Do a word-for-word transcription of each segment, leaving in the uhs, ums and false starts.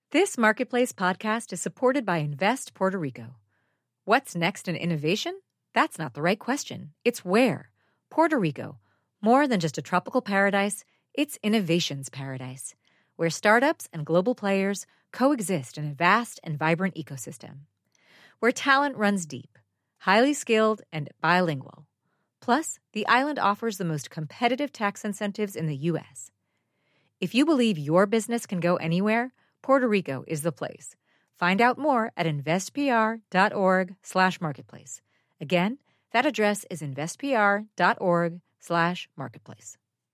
This Marketplace podcast is supported by Invest Puerto Rico. What's next in innovation? That's not the right question. It's where. Puerto Rico. More than just a tropical paradise, it's innovation's paradise, where startups and global players coexist in a vast and vibrant ecosystem. Where talent runs deep, highly skilled, and bilingual. Plus, the island offers the most competitive tax incentives in the U S. If you believe your business can go anywhere, Puerto Rico is the place. Find out more at investpr.org slash marketplace. Again, that address is investpr.org slash marketplace.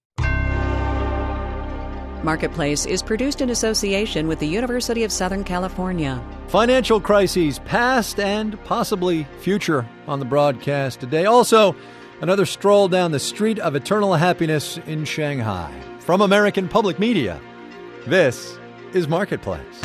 Marketplace is produced in association with the University of Southern California. Financial crises, past and possibly future, on the broadcast today. Also, another stroll down the street of eternal happiness in Shanghai. From American Public Media, this is Marketplace.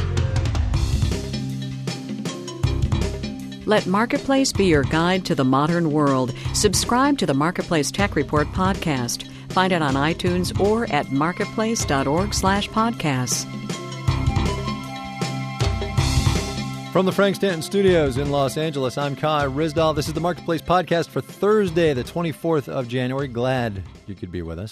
Let Marketplace be your guide to the modern world. Subscribe to the Marketplace Tech Report podcast. Find it on iTunes or at marketplace.org slash podcasts. From the Frank Stanton Studios in Los Angeles, I'm Kai Ryssdal. This is the Marketplace podcast for Thursday, the twenty-fourth of January. Glad you could be with us.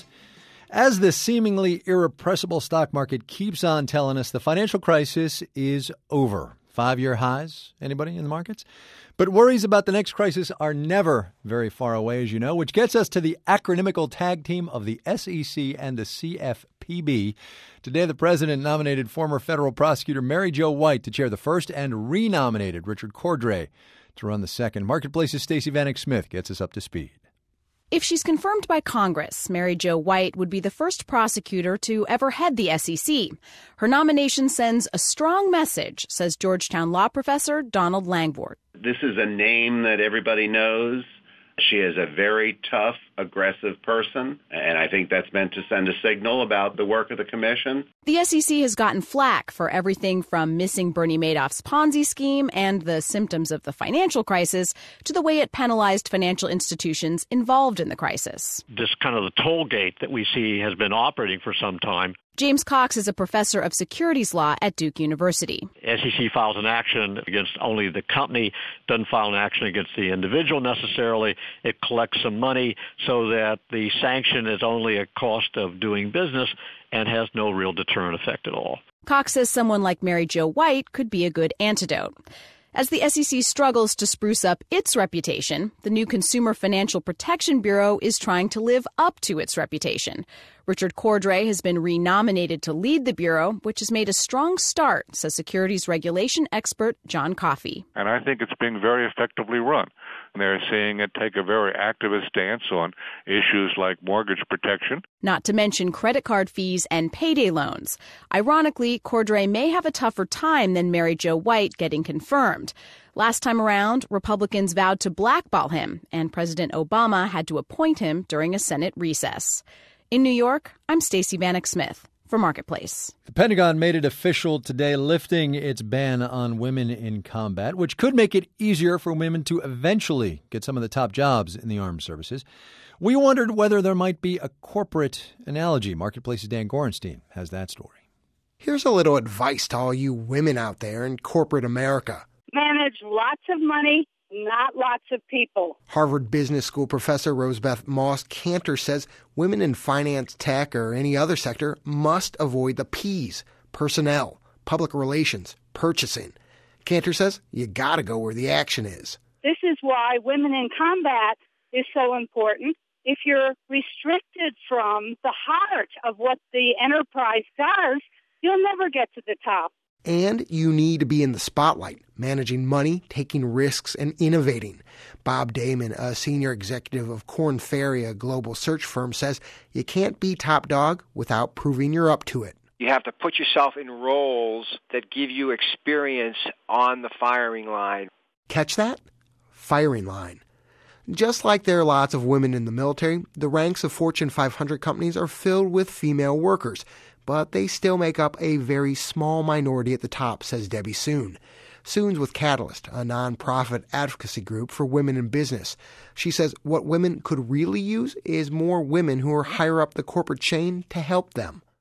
As the seemingly irrepressible stock market keeps on telling us, the financial crisis is over. Five-year highs, anybody in the markets? But worries about the next crisis are never very far away, as you know, which gets us to the acronymical tag team of the S E C and the C F P B. Today, the president nominated former federal prosecutor Mary Jo White to chair the first and renominated Richard Cordray to run the second. Marketplace's Stacey Vanek Smith gets us up to speed. If she's confirmed by Congress, Mary Jo White would be the first prosecutor to ever head the S E C. Her nomination sends a strong message, says Georgetown law professor Donald Langford. This is a name that everybody knows. She is a very tough, aggressive person, and I think that's meant to send a signal about the work of the commission. The S E C has gotten flack for everything from missing Bernie Madoff's Ponzi scheme and the symptoms of the financial crisis to the way it penalized financial institutions involved in the crisis. This kind of the toll gate that we see has been operating for some time. James Cox is a professor of securities law at Duke University. S E C files an action against only the company, doesn't file an action against the individual necessarily. It collects some money so that the sanction is only a cost of doing business and has no real deterrent effect at all. Cox says someone like Mary Jo White could be a good antidote. As the S E C struggles to spruce up its reputation, the new Consumer Financial Protection Bureau is trying to live up to its reputation. Richard Cordray has been renominated to lead the Bureau, which has made a strong start, says securities regulation expert John Coffey. And I think it's being very effectively run. They're seeing it take a very activist stance on issues like mortgage protection. Not to mention credit card fees and payday loans. Ironically, Cordray may have a tougher time than Mary Jo White getting confirmed. Last time around, Republicans vowed to blackball him, and President Obama had to appoint him during a Senate recess. In New York, I'm Stacey Vanek Smith for Marketplace. The Pentagon made it official today, lifting its ban on women in combat, which could make it easier for women to eventually get some of the top jobs in the armed services. We wondered whether there might be a corporate analogy. Marketplace's Dan Gorenstein has that story. Here's a little advice to all you women out there in corporate America. Manage lots of money, not lots of people. Harvard Business School professor Rosebeth Moss Kanter says women in finance, tech, or any other sector must avoid the P's: personnel, public relations, purchasing. Kanter says you gotta go where the action is. This is why women in combat is so important. If you're restricted from the heart of what the enterprise does, you'll never get to the top. And you need to be in the spotlight, managing money, taking risks, and innovating. Bob Damon, a senior executive of Korn Ferry, a global search firm, says you can't be top dog without proving you're up to it. You have to put yourself in roles that give you experience on the firing line. Catch that? Firing line. Just like there are lots of women in the military, the ranks of Fortune five hundred companies are filled with female workers. But they still make up a very small minority at the top, says Debbie Soon. Soon's with Catalyst, a nonprofit advocacy group for women in business. She says what women could really use is more women who are higher up the corporate chain to help them.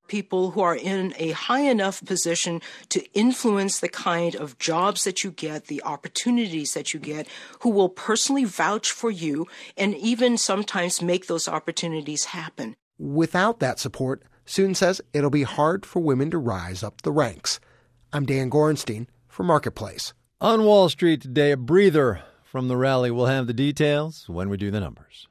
people who are in a high enough position to influence the kind of jobs that you get, the opportunities that you get, who will personally vouch for you and even sometimes make those opportunities happen. Without that support, Soon says it'll be hard for women to rise up the ranks. I'm Dan Gorenstein for Marketplace. On Wall Street today, a breather from the rally. We'll have the details when we do the numbers.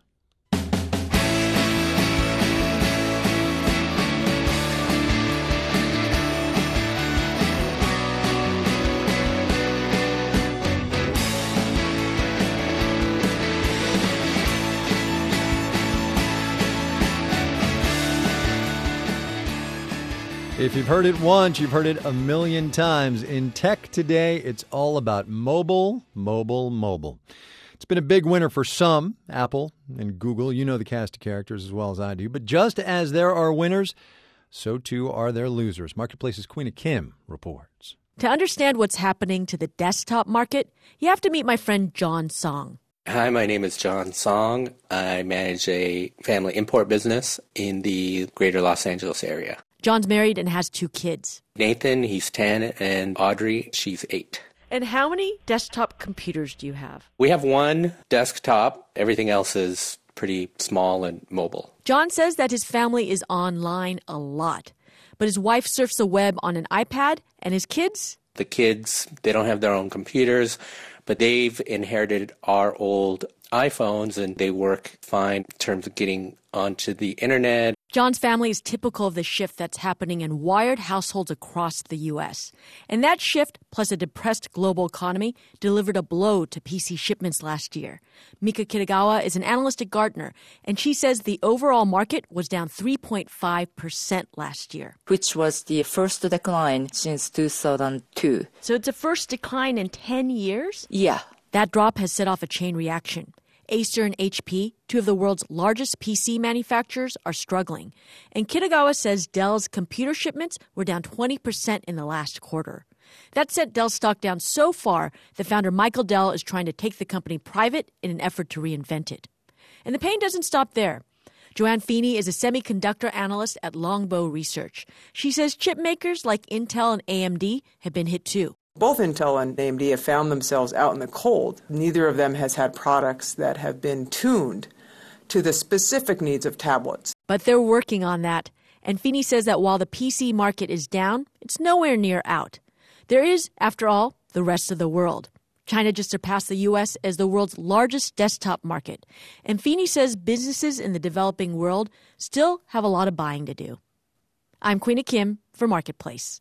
If you've heard it once, you've heard it a million times. In tech today, it's all about mobile, mobile, mobile. It's been a big winner for some, Apple and Google. You know the cast of characters as well as I do. But just as there are winners, so too are there losers. Marketplace's Queena Kim reports. To understand what's happening to the desktop market, you have to meet my friend John Song. Hi, my name is John Song. I manage a family import business in the greater Los Angeles area. John's married and has two kids. Nathan, he's ten, and Audrey, she's eight. And how many desktop computers do you have? We have one desktop. Everything else is pretty small and mobile. John says that his family is online a lot, but his wife surfs the web on an iPad, and his kids? The kids, they don't have their own computers, but they've inherited our old iPhones, and they work fine in terms of getting onto the internet. John's family is typical of the shift that's happening in wired households across the U S. And that shift, plus a depressed global economy, delivered a blow to P C shipments last year. Mika Kitagawa is an analyst at Gartner, and she says the overall market was down three point five percent last year. Which was the first decline since two thousand two. So it's the first decline in ten years? Yeah. That drop has set off a chain reaction. Acer and H P, two of the world's largest P C manufacturers, are struggling. And Kitagawa says Dell's computer shipments were down twenty percent in the last quarter. That sent Dell's stock down so far that founder Michael Dell is trying to take the company private in an effort to reinvent it. And the pain doesn't stop there. Joanne Feeney is a semiconductor analyst at Longbow Research. She says chip makers like Intel and A M D have been hit too. Both Intel and A M D have found themselves out in the cold. Neither of them has had products that have been tuned to the specific needs of tablets. But they're working on that. And Feeney says that while the P C market is down, it's nowhere near out. There is, after all, the rest of the world. China just surpassed the U S as the world's largest desktop market. And Feeney says businesses in the developing world still have a lot of buying to do. I'm Queena Kim for Marketplace.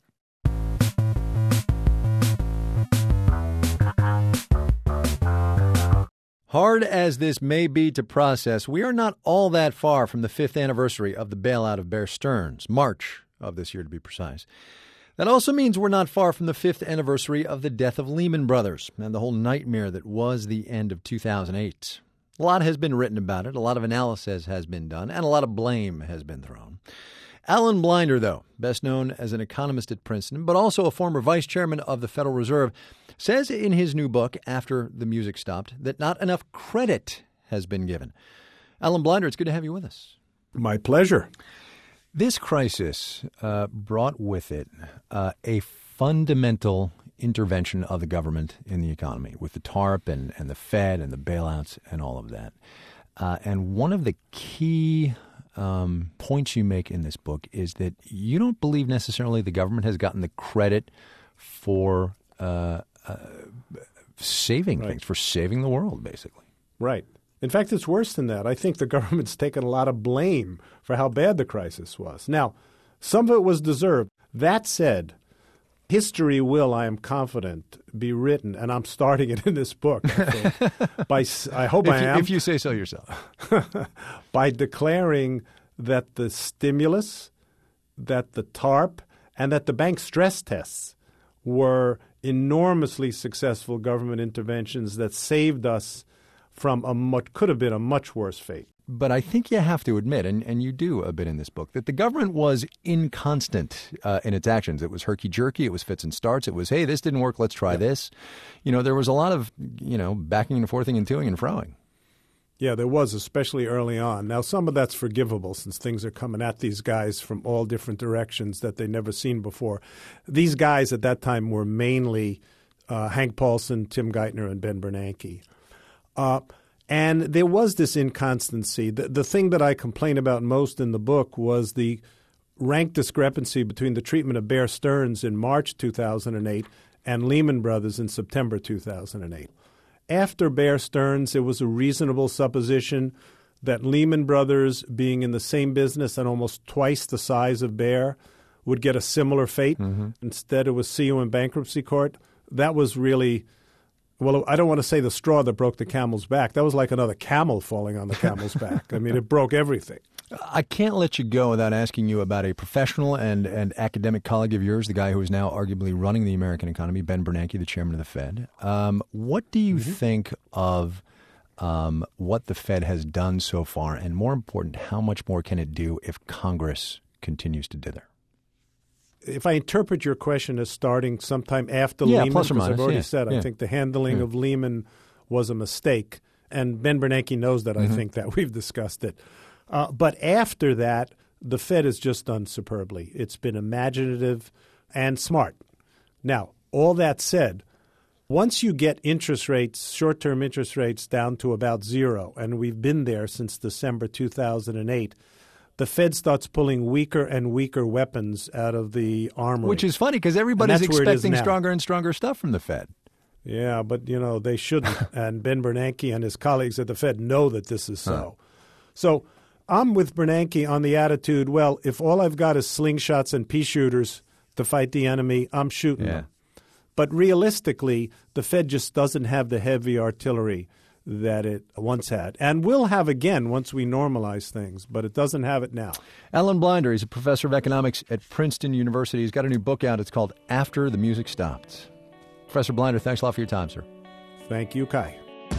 Hard as this may be to process, we are not all that far from the fifth anniversary of the bailout of Bear Stearns, March of this year to be precise. That also means we're not far from the fifth anniversary of the death of Lehman Brothers and the whole nightmare that was the end of two thousand eight. A lot has been written about it, a lot of analysis has been done, and a lot of blame has been thrown. Alan Blinder, though, best known as an economist at Princeton, but also a former vice chairman of the Federal Reserve, says in his new book, After the Music Stopped, that not enough credit has been given. Alan Blinder, it's good to have you with us. My pleasure. This crisis uh, brought with it uh, a fundamental intervention of the government in the economy with the TARP and, and the Fed and the bailouts and all of that. Uh, and one of the key Um, points you make in this book is that you don't believe necessarily the government has gotten the credit for uh, uh, saving right. things, for saving the world, basically. Right. In fact, it's worse than that. I think the government's taken a lot of blame for how bad the crisis was. Now, some of it was deserved. That said, history will, I am confident, be written, and I'm starting it in this book. I think, by, I hope if I you, am. If you say so yourself. By declaring that the stimulus, that the TARP, and that the bank stress tests were enormously successful government interventions that saved us from a what could have been a much worse fate. But I think you have to admit, and, and you do a bit in this book, that the government was inconstant uh, in its actions. It was herky-jerky. It was fits and starts. It was, hey, this didn't work. Let's try yep. this. You know, there was a lot of, you know, backing and forthing and toing and froing. Yeah, there was, especially early on. Now, some of that's forgivable since things are coming at these guys from all different directions that they'd never seen before. These guys at that time were mainly uh, Hank Paulson, Tim Geithner, and Ben Bernanke. Uh, and there was this inconstancy. The, the thing that I complain about most in the book was the rank discrepancy between the treatment of Bear Stearns in March two thousand eight and Lehman Brothers in September two thousand eight. After Bear Stearns, it was a reasonable supposition that Lehman Brothers, being in the same business and almost twice the size of Bear, would get a similar fate. Mm-hmm. Instead, it was see you in bankruptcy court. That was really, well, I don't want to say the straw that broke the camel's back. That was like another camel falling on the camel's back. I mean, it broke everything. I can't let you go without asking you about a professional and, and academic colleague of yours, the guy who is now arguably running the American economy, Ben Bernanke, the chairman of the Fed. Um, what do you mm-hmm. think of um, what the Fed has done so far? And more important, how much more can it do if Congress continues to dither? If I interpret your question as starting sometime after yeah, Lehman, plus or because minus, I've already yeah, said yeah. I think the handling yeah. of Lehman was a mistake. And Ben Bernanke knows that. Mm-hmm. I think that we've discussed it. Uh, but after that, the Fed has just done superbly. It's been imaginative and smart. Now, all that said, once you get interest rates, short-term interest rates, down to about zero, and we've been there since December two thousand eight, the Fed starts pulling weaker and weaker weapons out of the armory. Which is funny because everybody's expecting stronger and stronger stuff from the Fed. Yeah, but, you know, they shouldn't. And Ben Bernanke and his colleagues at the Fed know that this is so. Huh. So I'm with Bernanke on the attitude, well, if all I've got is slingshots and pea shooters to fight the enemy, I'm shooting yeah. them. But realistically, the Fed just doesn't have the heavy artillery that it once had. And will have again once we normalize things, but it doesn't have it now. Alan Blinder, he's a professor of economics at Princeton University. He's got a new book out. It's called After the Music Stopped. Professor Blinder, thanks a lot for your time, sir. Thank you, Kai.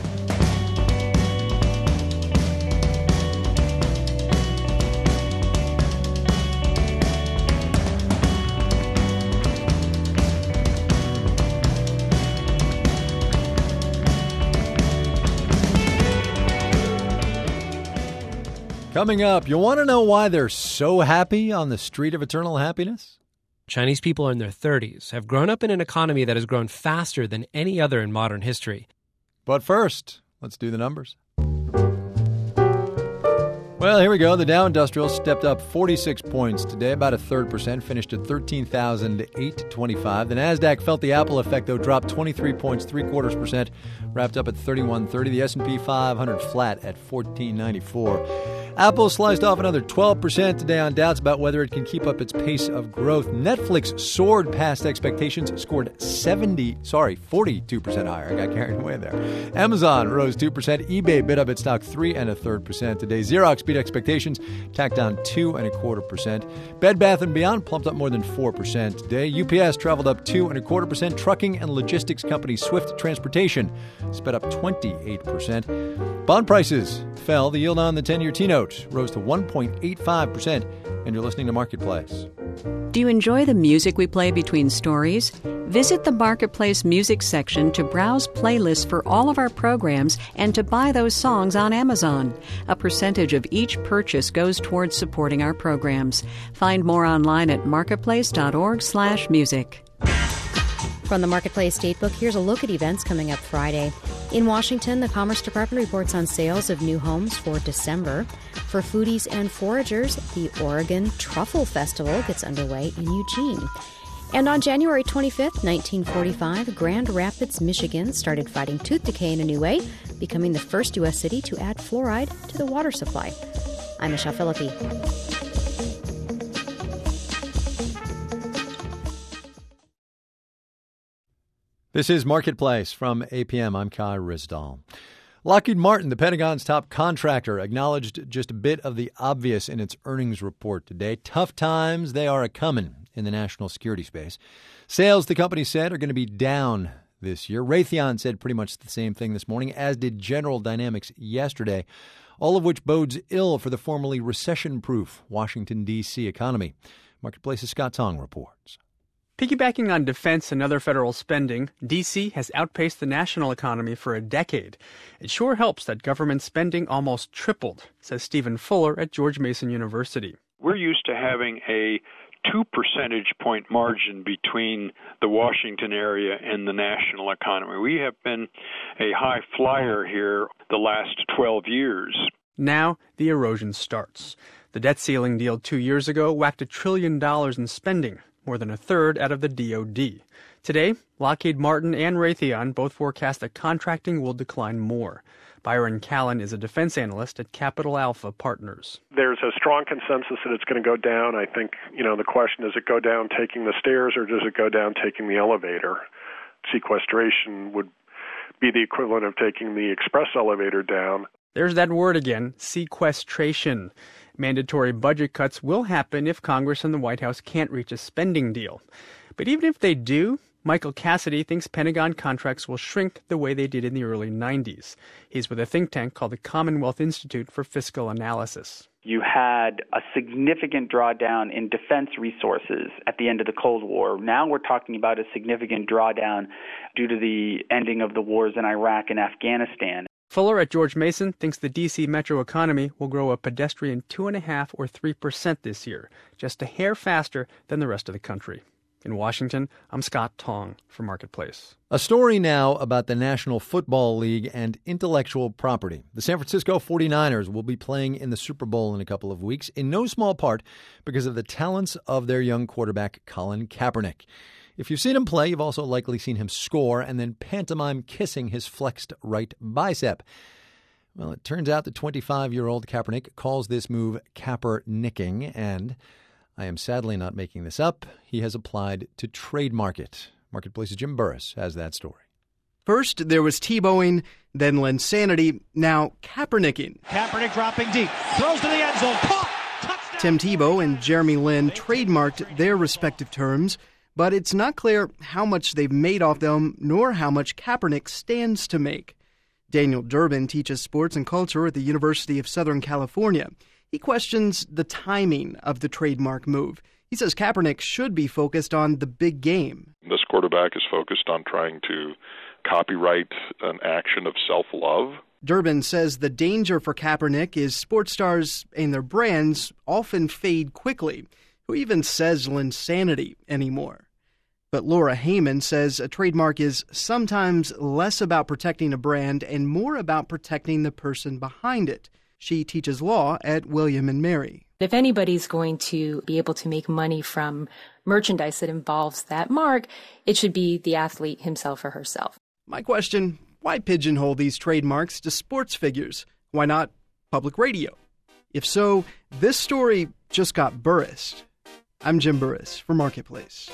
Coming up, you want to know why they're so happy on the street of eternal happiness? Chinese people in their thirties have grown up in an economy that has grown faster than any other in modern history. But first, let's do the numbers. Well, here we go. The Dow Industrial stepped up forty-six points today, about a third percent, finished at thirteen thousand eight hundred twenty-five. The Nasdaq felt the Apple effect, though, dropped twenty-three points, three quarters percent, wrapped up at thirty-one thirty. The S and P five hundred flat at fourteen ninety-four. Apple sliced off another twelve percent today on doubts about whether it can keep up its pace of growth. Netflix soared past expectations, scored seventy, sorry, forty-two percent higher. I got carried away there. Amazon rose two percent. eBay bid up its stock three and a third percent today. Xerox beat expectations, tacked down two and a quarter percent. Bed Bath and Beyond plumped up more than four percent today. U P S traveled up two and a quarter percent. Trucking and logistics company Swift Transportation sped up twenty-eight percent. Bond prices fell. The yield on the ten-year T-note rose to one point eight five percent. And you're listening to Marketplace. Do you enjoy the music we play between stories? Visit the Marketplace music section to browse playlists for all of our programs and to buy those songs on Amazon. A percentage of each purchase goes towards supporting our programs. Find more online at marketplace.org slash music. From the Marketplace Datebook, here's a look at events coming up Friday. In Washington, the Commerce Department reports on sales of new homes for December. For foodies and foragers, the Oregon Truffle Festival gets underway in Eugene. And on January twenty-fifth, nineteen forty-five, Grand Rapids, Michigan started fighting tooth decay in a new way, becoming the first U S city to add fluoride to the water supply. I'm Michelle Philippi. This is Marketplace from A P M. I'm Kai Ryssdal. Lockheed Martin, the Pentagon's top contractor, acknowledged just a bit of the obvious in its earnings report today. Tough times, they are a-coming in the national security space. Sales, the company said, are going to be down this year. Raytheon said pretty much the same thing this morning, as did General Dynamics yesterday, all of which bodes ill for the formerly recession-proof Washington, D C economy. Marketplace's Scott Tong reports. Piggybacking on defense and other federal spending, D C has outpaced the national economy for a decade. It sure helps that government spending almost tripled, says Stephen Fuller at George Mason University. We're used to having a two percentage point margin between the Washington area and the national economy. We have been a high flyer here the last twelve years. Now the erosion starts. The debt ceiling deal two years ago whacked a trillion dollars in spending, more than a third out of the D O D. Today, Lockheed Martin and Raytheon both forecast that contracting will decline more. Byron Callan is a defense analyst at Capital Alpha Partners. There's a strong consensus that it's going to go down. I think, you know, the question, does it go down taking the stairs or does it go down taking the elevator? Sequestration would be the equivalent of taking the express elevator down. There's that word again, sequestration. Mandatory budget cuts will happen if Congress and the White House can't reach a spending deal. But even if they do, Michael Cassidy thinks Pentagon contracts will shrink the way they did in the early nineties. He's with a think tank called the Commonwealth Institute for Fiscal Analysis. You had a significant drawdown in defense resources at the end of the Cold War. Now we're talking about a significant drawdown due to the ending of the wars in Iraq and Afghanistan. Fuller at George Mason thinks the D C metro economy will grow a pedestrian two point five or three percent this year, just a hair faster than the rest of the country. In Washington, I'm Scott Tong for Marketplace. A story now about the National Football League and intellectual property. The San Francisco forty-niners will be playing in the Super Bowl in a couple of weeks, in no small part because of the talents of their young quarterback, Colin Kaepernick. If you've seen him play, you've also likely seen him score and then pantomime kissing his flexed right bicep. Well, it turns out the twenty-five-year-old Kaepernick calls this move Kaepernicking, and I am sadly not making this up. He has applied to trademark it. Marketplace's Jim Burris has that story. First, there was Tebowing, then Linsanity, now Kaepernicking. Kaepernick dropping deep, throws to the end zone, caught, touchdown! Tim Tebow and Jeremy Lin trademarked their respective terms, but it's not clear how much they've made off them, nor how much Kaepernick stands to make. Daniel Durbin teaches sports and culture at the University of Southern California. He questions the timing of the trademark move. He says Kaepernick should be focused on the big game. This quarterback is focused on trying to copyright an action of self-love. Durbin says the danger for Kaepernick is sports stars and their brands often fade quickly. Who even says Linsanity anymore? But Laura Heyman says a trademark is sometimes less about protecting a brand and more about protecting the person behind it. She teaches law at William and Mary. If anybody's going to be able to make money from merchandise that involves that mark, it should be the athlete himself or herself. My question, why pigeonhole these trademarks to sports figures? Why not public radio? If so, this story just got Burris. I'm Jim Burris for Marketplace.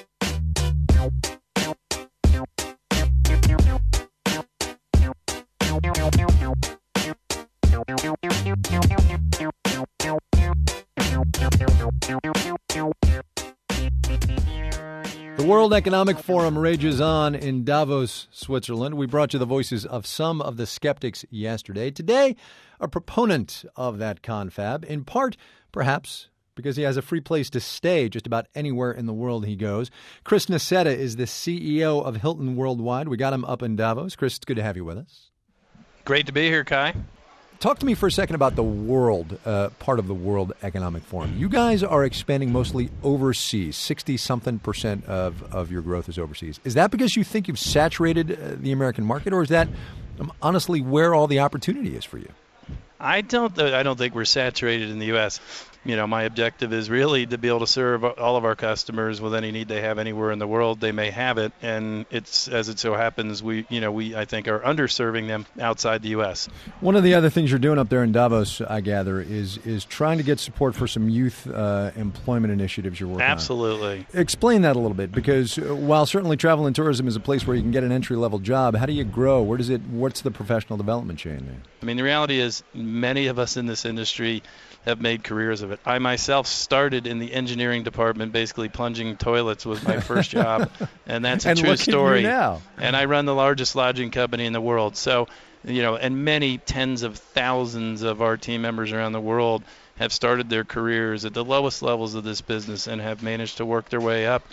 The World Economic Forum rages on in Davos, Switzerland. We brought you the voices of some of the skeptics yesterday. Today, a proponent of that confab, in part, perhaps, because he has a free place to stay just about anywhere in the world he goes. Chris Nassetta is the C E O of Hilton Worldwide. We got him up in Davos. Chris, it's good to have you with us. Great to be here, Kai. Talk to me for a second about the world, uh, part of the World Economic Forum. You guys are expanding mostly overseas. sixty-something percent of, of your growth is overseas. Is that because you think you've saturated uh, the American market, or is that um, honestly where all the opportunity is for you? I don't th- I don't think we're saturated in the U S You know, my objective is really to be able to serve all of our customers with any need they have anywhere in the world. They may have it, and it's as it so happens, we, you know, we I think are underserving them outside the U S One of the other things you're doing up there in Davos, I gather, is is trying to get support for some youth uh, employment initiatives you're working Absolutely. on. Absolutely. Explain that a little bit, because while certainly travel and tourism is a place where you can get an entry level job, how do you grow? Where does it? What's the professional development chain there? I mean, the reality is, many of us in this industry have made careers of it. I myself started in the engineering department, basically plunging toilets was my first job, and that's a and true look story. At you now. And I run the largest lodging company in the world. So, you know, and many tens of thousands of our team members around the world have started their careers at the lowest levels of this business and have managed to work their way up.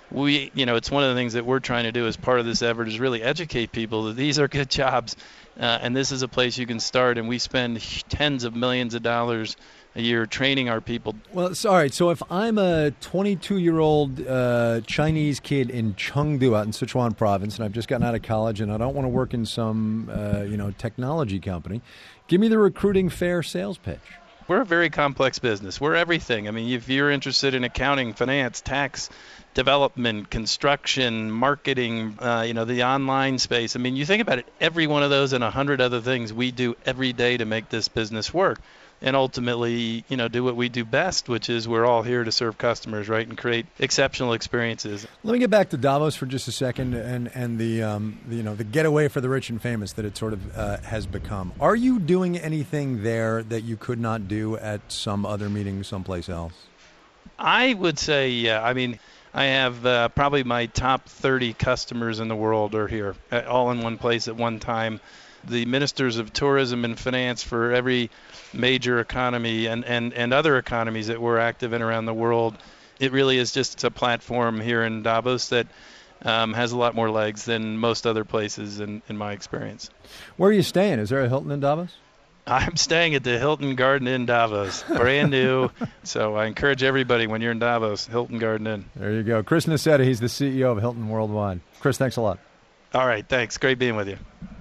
we, you know, it's one of the things that we're trying to do as part of this effort is really educate people that these are good jobs, uh, and this is a place you can start. And we spend tens of millions of dollars a year training our people. Well, sorry. So if I'm a twenty-two-year-old uh, Chinese kid in Chengdu out in Sichuan province, and I've just gotten out of college, and I don't want to work in some, uh, you know, technology company, give me the recruiting fair sales pitch. We're a very complex business. We're everything. I mean, if you're interested in accounting, finance, tax, development, construction, marketing, uh, you know, the online space. I mean, you think about it, every one of those and a hundred other things we do every day to make this business work. And ultimately, you know, do what we do best, which is we're all here to serve customers, right, and create exceptional experiences. Let me get back to Davos for just a second, and and the, um, the you know the getaway for the rich and famous that it sort of uh, has become. Are you doing anything there that you could not do at some other meeting someplace else? I would say, yeah. I mean, I have uh, probably my top thirty customers in the world are here, all in one place at one time. The ministers of tourism and finance for every major economy and, and, and other economies that we're active in around the world. It really is just a platform here in Davos that um, has a lot more legs than most other places in, in my experience. Where are you staying? Is there a Hilton in Davos? I'm staying at the Hilton Garden Inn Davos, brand new. So I encourage everybody when you're in Davos, Hilton Garden Inn. There you go. Chris Nassetta, he's the C E O of Hilton Worldwide. Chris, thanks a lot. All right, thanks. Great being with you.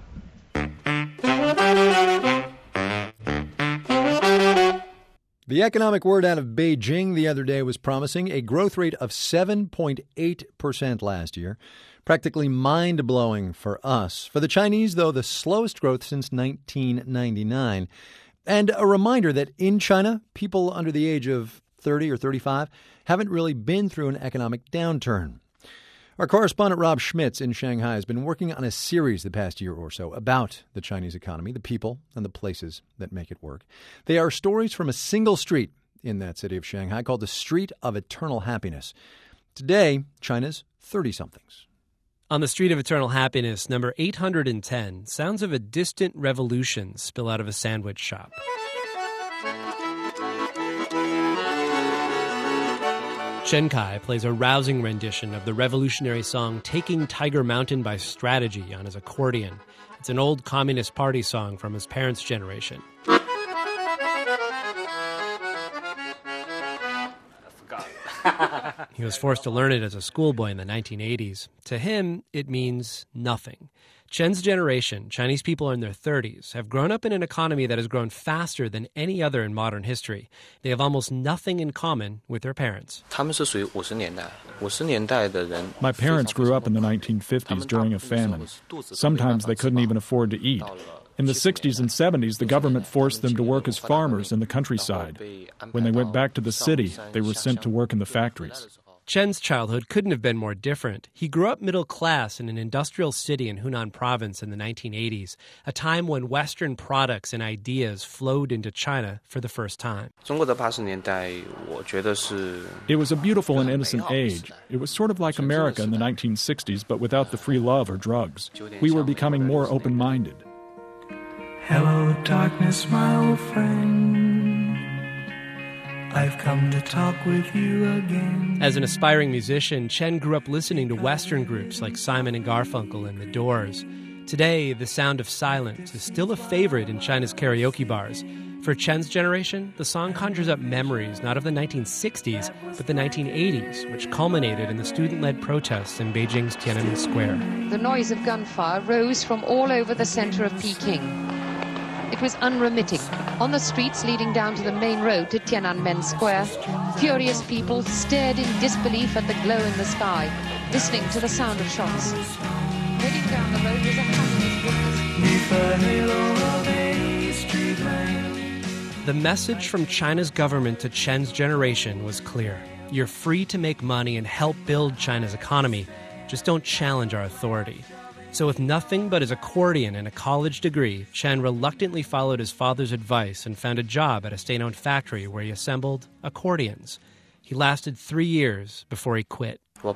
The economic word out of Beijing the other day was promising a growth rate of seven point eight percent last year. Practically mind-blowing for us. For the Chinese, though, the slowest growth since nineteen ninety-nine. And a reminder that in China, people under the age of thirty or thirty-five haven't really been through an economic downturn. Our correspondent Rob Schmitz in Shanghai has been working on a series the past year or so about the Chinese economy, the people, and the places that make it work. They are stories from a single street in that city of Shanghai called the Street of Eternal Happiness. Today, China's thirty-somethings. On the Street of Eternal Happiness, number eight hundred ten, sounds of a distant revolution spill out of a sandwich shop. Chen Kai plays a rousing rendition of the revolutionary song Taking Tiger Mountain by Strategy on his accordion. It's an old Communist Party song from his parents' generation. He was forced to learn it as a schoolboy in the nineteen eighties. To him, it means nothing. Chen's generation, Chinese people in their thirties, have grown up in an economy that has grown faster than any other in modern history. They have almost nothing in common with their parents. My parents grew up in the nineteen fifties during a famine. Sometimes they couldn't even afford to eat. In the sixties and seventies, the government forced them to work as farmers in the countryside. When they went back to the city, they were sent to work in the factories. Chen's childhood couldn't have been more different. He grew up middle class in an industrial city in Hunan province in the nineteen eighties, a time when Western products and ideas flowed into China for the first time. It was a beautiful and innocent age. It was sort of like America in the nineteen sixties, but without the free love or drugs. We were becoming more open-minded. Hello, darkness, my old friend. I've come to talk with you again. As an aspiring musician, Chen grew up listening to Western groups like Simon and Garfunkel and The Doors. Today, the sound of silence is still a favorite in China's karaoke bars. For Chen's generation, the song conjures up memories not of the nineteen sixties, but the nineteen eighties, which culminated in the student-led protests in Beijing's Tiananmen Square. The noise of gunfire rose from all over the center of Peking. It was unremitting. On the streets leading down to the main road to Tiananmen Square, furious people stared in disbelief at the glow in the sky, listening to the sound of shots. Heading down the road was a hundred. The message from China's government to Chen's generation was clear. You're free to make money and help build China's economy. Just don't challenge our authority. So with nothing but his accordion and a college degree, Chen reluctantly followed his father's advice and found a job at a state-owned factory where he assembled accordions. He lasted three years before he quit. My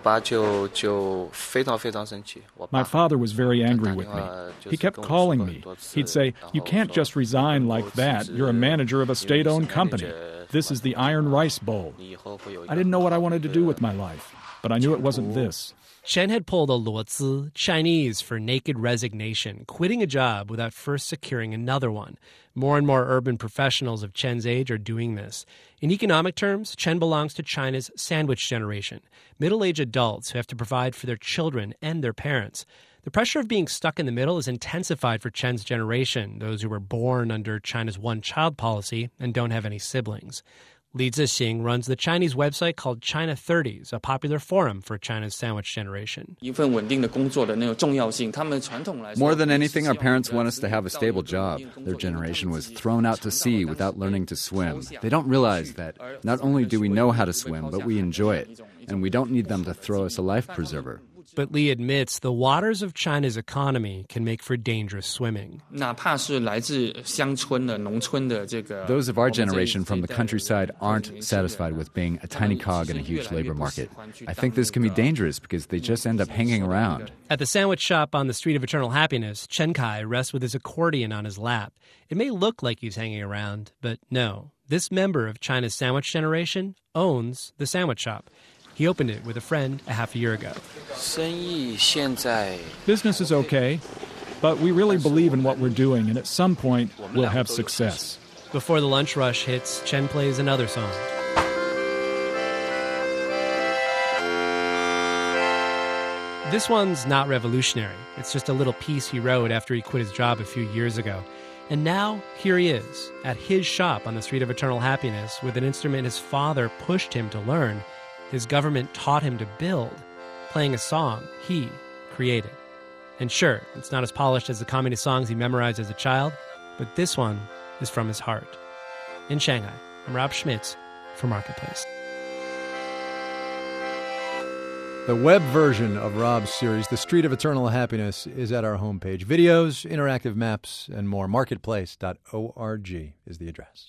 father was very angry with me. He kept calling me. He'd say, "You can't just resign like that. You're a manager of a state-owned company. This is the Iron Rice Bowl." I didn't know what I wanted to do with my life. but I knew it wasn't this. Chen had pulled a luozi, Chinese for naked resignation, quitting a job without first securing another one. More and more urban professionals of Chen's age are doing this. In economic terms, Chen belongs to China's sandwich generation, middle-aged adults who have to provide for their children and their parents. The pressure of being stuck in the middle is intensified for Chen's generation, those who were born under China's one-child policy and don't have any siblings. Li Zixing runs the Chinese website called China thirties, a popular forum for China's sandwich generation. More than anything, our parents want us to have a stable job. Their generation was thrown out to sea without learning to swim. They don't realize that not only do we know how to swim, but we enjoy it, and we don't need them to throw us a life preserver. But Li admits the waters of China's economy can make for dangerous swimming. Those of our generation from the countryside aren't satisfied with being a tiny cog in a huge labor market. I think this can be dangerous because they just end up hanging around. At the sandwich shop on the Street of Eternal Happiness, Chen Kai rests with his accordion on his lap. It may look like he's hanging around, but no. This member of China's sandwich generation owns the sandwich shop. He opened it with a friend a half a year ago. Business is okay, but we really believe in what we're doing, and at some point, we'll have success. Before the lunch rush hits, Chen plays another song. This one's not revolutionary. It's just a little piece he wrote after he quit his job a few years ago. And now, here he is, at his shop on the Street of Eternal Happiness with an instrument his father pushed him to learn. His government taught him to build, playing a song he created. And sure, it's not as polished as the communist songs he memorized as a child, but this one is from his heart. In Shanghai, I'm Rob Schmitz for Marketplace. The web version of Rob's series, The Street of Eternal Happiness, is at our homepage. Videos, interactive maps, and more. marketplace dot org is the address.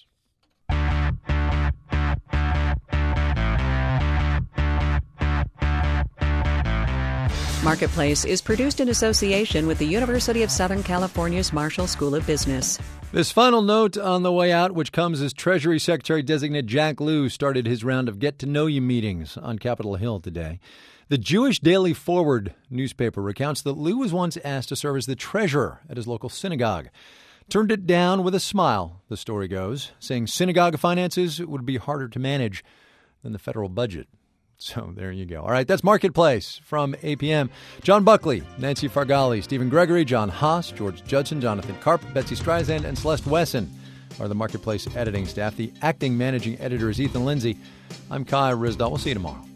Marketplace is produced in association with the University of Southern California's Marshall School of Business. This final note on the way out, which comes as Treasury Secretary-designate Jack Lew started his round of get-to-know-you meetings on Capitol Hill today. The Jewish Daily Forward newspaper recounts that Lew was once asked to serve as the treasurer at his local synagogue. Turned it down with a smile, the story goes, saying synagogue finances would be harder to manage than the federal budget. So there you go. All right, that's Marketplace from A P M. John Buckley, Nancy Fargali, Stephen Gregory, John Haas, George Judson, Jonathan Karp, Betsy Streisand, and Celeste Wesson are the Marketplace editing staff. The acting managing editor is Ethan Lindsay. I'm Kai Ryssdal. We'll see you tomorrow.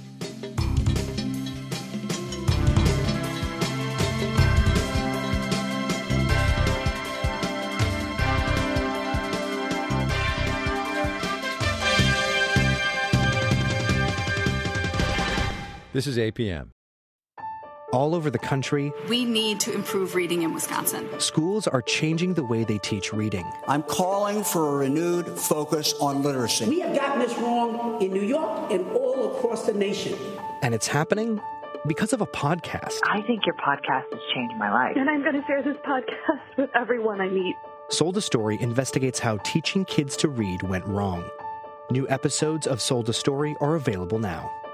This is A P M. All over the country, we need to improve reading in Wisconsin. Schools are changing the way they teach reading. I'm calling for a renewed focus on literacy. We have gotten this wrong in New York and all across the nation. And it's happening because of a podcast. I think your podcast has changed my life. And I'm going to share this podcast with everyone I meet. Sold a Story investigates how teaching kids to read went wrong. New episodes of Sold a Story are available now.